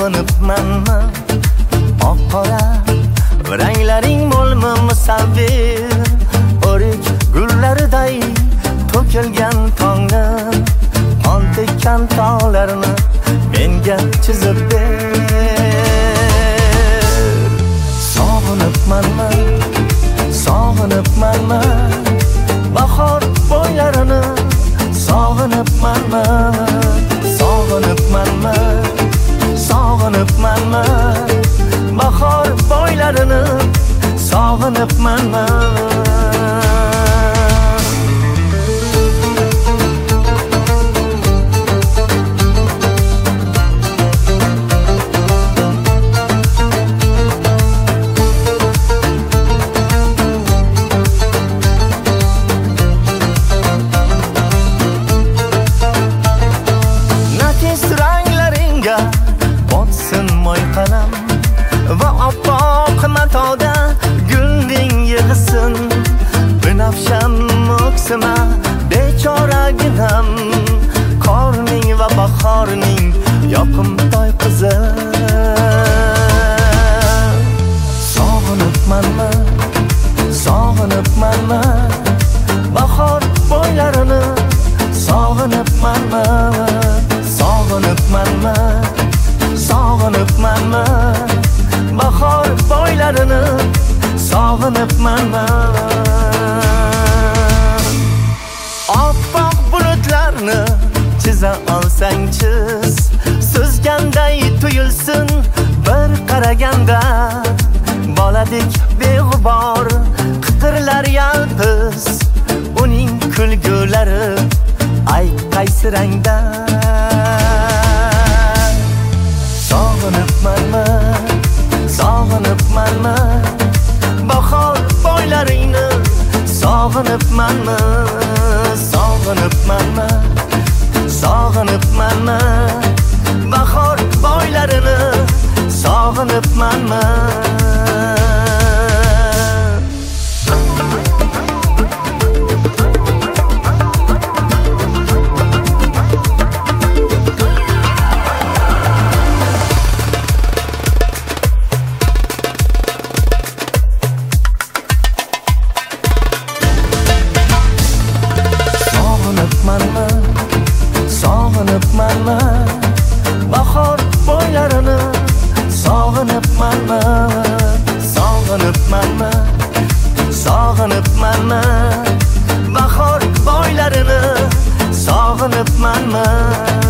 sog'inibmanmi? Oq-qora ranglaring mo'lmi musavvir, o'rik gullariday to'kilgan tongni, qon tekkan tog'larni menga chizib ber. Sog'inibmanmi? Sog'inibmanmi? Bahor bo'ylarini sog'inibmanmi? Sog'inibmanmi? Sog'inibmanmi? Bahor bo'ylarini sog'inibmanmi? Botsin moy qalam va oppoq matoda gulning yig'isin, binafshan mo'ksima bechoraginam, qorning va bahorning yoqimtoy qizi. Sog'inibmanmi? Sog'inibmanmi? Bahor bo'ylarini sog'inibmanmi? Sog'inibmanmi? Sog'inibmanmi? Bahor bo'ylarini sog'inibmanmi? Oppoq bulutlarni chiza olsang chiz, suzganday tuyulsin bir qaraganda, boladek beg'ubor qiqirlar yalpiz, uning kulgulari ay qaysi rangda? Sog'inibmanmi? Sog'inibmanmi? Bahor bo'ylaringni sog'inibmanmi? Sog'inibmanmi? Sog'inibmanmi? Bahor bo'ylarini sog'inibmanmi? Sog'inibmanmi? Bahor bo'ylarini sog'inibmanmi? Sog'inibmanmi? Sog'inibmanmi? Bahor bo'ylarini sog'inibmanmi?